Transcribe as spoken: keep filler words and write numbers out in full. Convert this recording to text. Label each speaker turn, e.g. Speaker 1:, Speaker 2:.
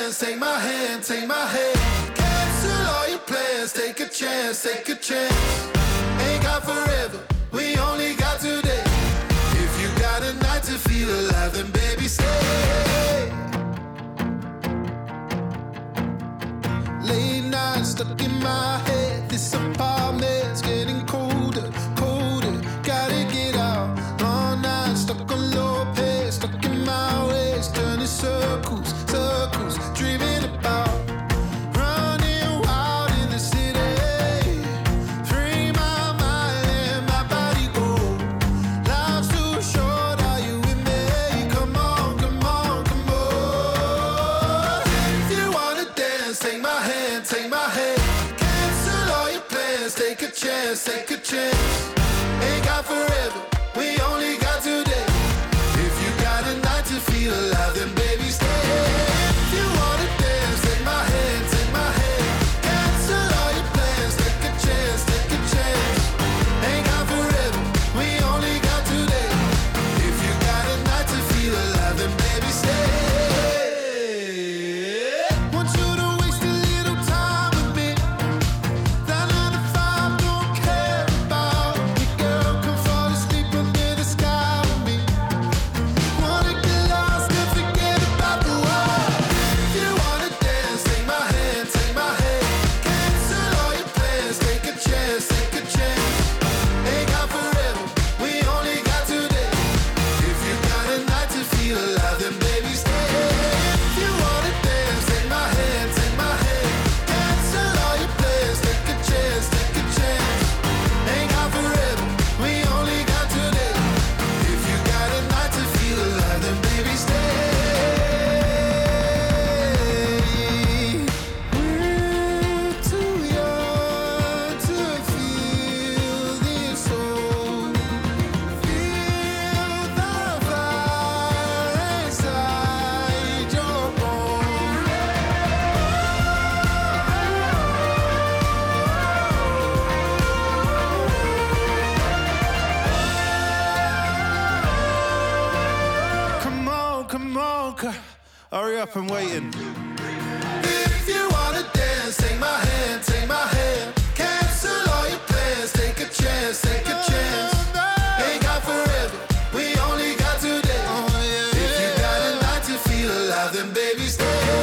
Speaker 1: dance, take my hand, take my hand. Cancel all your plans, take a chance, take a chance. Ain't got forever, we only got today. If you got a night to feel alive, then baby stay. Late night stuck in my head, this apartment's getting colder, colder. Gotta get out, long night stuck on low pace, stuck in my ways, turning circles, circles, dreaming about running wild in the city. Free my mind, let my body go. Life's too short, are you with me? Come on, come on, come on. If you wanna dance, take my hand, take my hand. Cancel all your plans, take a chance, take a chance. Ain't got forever, we only got today. If you got a night to feel alive, then baby stay. If you wanna dance, take my hand, take my hand. Cancel all your plans, take a chance, take a chance. Ain't got forever, we only got today. If you got a night to feel alive, then baby stay. Want you to waste a little time with me. That nine to five don't care about me, girl. Come fall asleep under the sky with me. Wanna get lost and forget about the world. If you wanna dance, take my hand, take my hand. Cancel all your plans, take a chance, take a chance. Ain't got forever, we only got today. If you got a night to feel alive, then baby stay. If you wanna dance, take my hand, take my hand. Cancel all your plans, take a chance, take a chance. Ain't got forever, we only got today. If you got a night to feel alive, then baby stay. We're too young to feel this soul. Feel the fire inside your bones. Come on, come on, c- hurry up, I'm waiting. If you wanna dance, take my hand, take my hand. Cancel all your plans, take a chance, take a chance. Ain't got forever, we only got today. If you got a night to feel alive, then baby stay.